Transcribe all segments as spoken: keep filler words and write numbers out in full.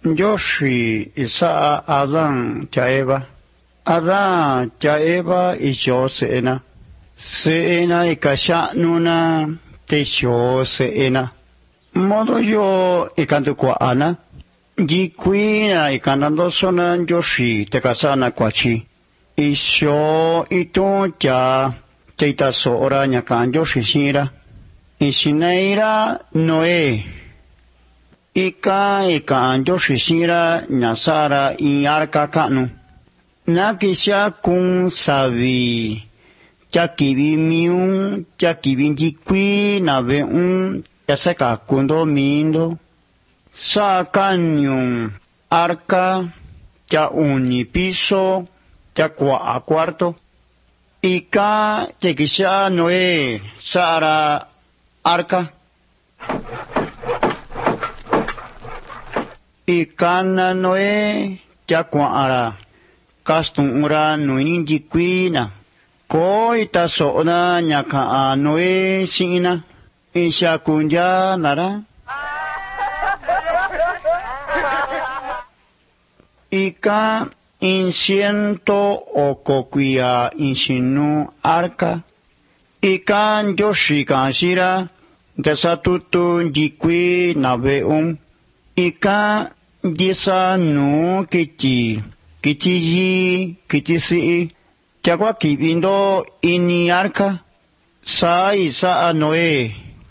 Njoshi isa Adán cha Eva. Adán cha Eva isho seena. Seena ikashanuna tesho seena. Modo yo ikantu kwa ana. Jikuina ikanando sona njoshi tekasana kwachi. Isho ito cha teita soora nyakan njoshi shira. Ishineira Noé. Ika ika njoshi shira nyasara iarka kanu. Nakisha kun sabi. Chakibi miun, chakibi jikui nabe un, yaseka kundo mindo. Sa kanyun arca, cha unipiso, cha kwa cuarto. Ika chekisha Noé, sara arca. Ikana Noé, cha kwa ara. Kastun ura nuinin jikuina. Ko ita soona nyaka Noé sina. Isha kunja nara. Ika inciento o kokuya insinu arca. Ika njoshi kanshira. Desatutu jikui nabeum. Ika disa nu kichi. Kichi yi, kichi si. Chakwa kibindo ini arca. Sa isa Noé.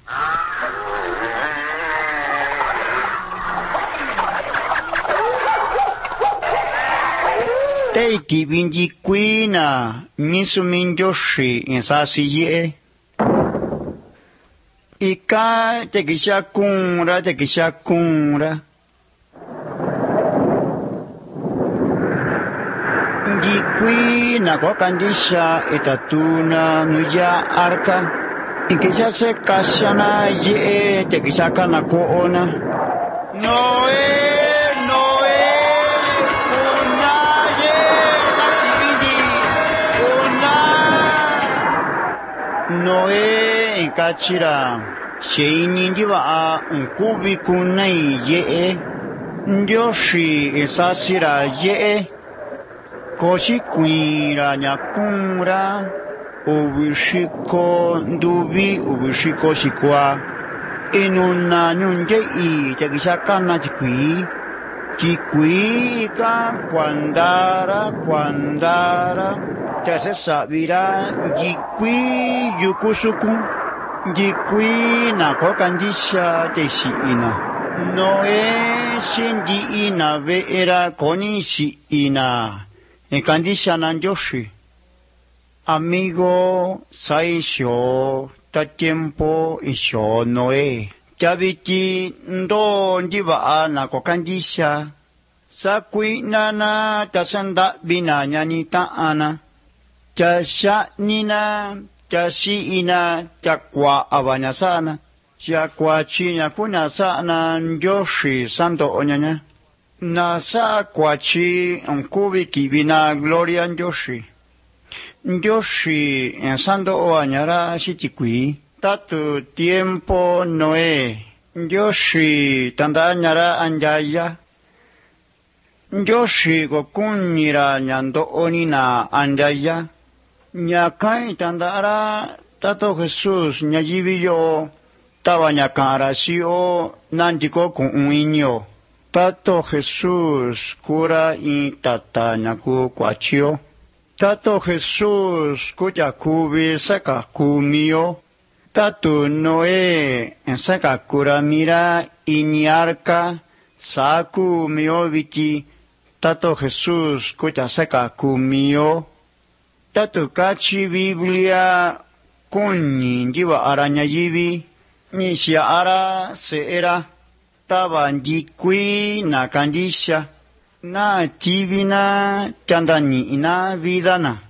Tei kibinji kuina misu minjoshi insa siye. Ika tekisha kunra tekisha kunra. Jikuina kwa kandisha itatuna nuya arca. Ikisha se kashana ye tekisha kana koona. Noé, Noé, kuna ye nakibidi, kuna. Noé ikachira sheini ndiwa unkubi kunai ye. Njoshi isasira ye. Koshi kuira nyakunra. Ubushiko ndubi ubushiko shikwa. Inuna nyunje i chakishakana chikui. Chikui ka kwandara kwandara. Chase sabira jikui yukusuku. Jikui na kokanjisha teshiina. Noé shindi ina veera koni shi ina. Enkandisha nanjoshi. Amigo saisho ta tiempo isho Noé. Chabiti ndo njiva na kokandisha. Sakui nana tasanda bina nyani taana. Chasha nina chashi ina chakwa abanyasana. Chakwa chinya kuna sana njoshi santo onyanya. Nasa kwachi nkubi kibina gloria njoshi. Njoshi ensando o añara shichikui. Tatu tiempo Noé. Njoshi tanda añara anjaya. Njoshi gokunira nyando onina anjaya. Nyakai tandara tato Jesús nyayibiyo. Taba nyakara siyo nandiko kun uinyo. Tato Jesús cura y tata nyaku kwachio. Tato Jesús kuya kubi saka kumio. Tato Noé en saka kura mira inyarka saku mio viti. Tato Jesús kuya saka kumio. Tato kachi Biblia kuni njiva araña yivi. Nisha ara se era. Taba njikui na kandisha. Na chivina chandani na vidana.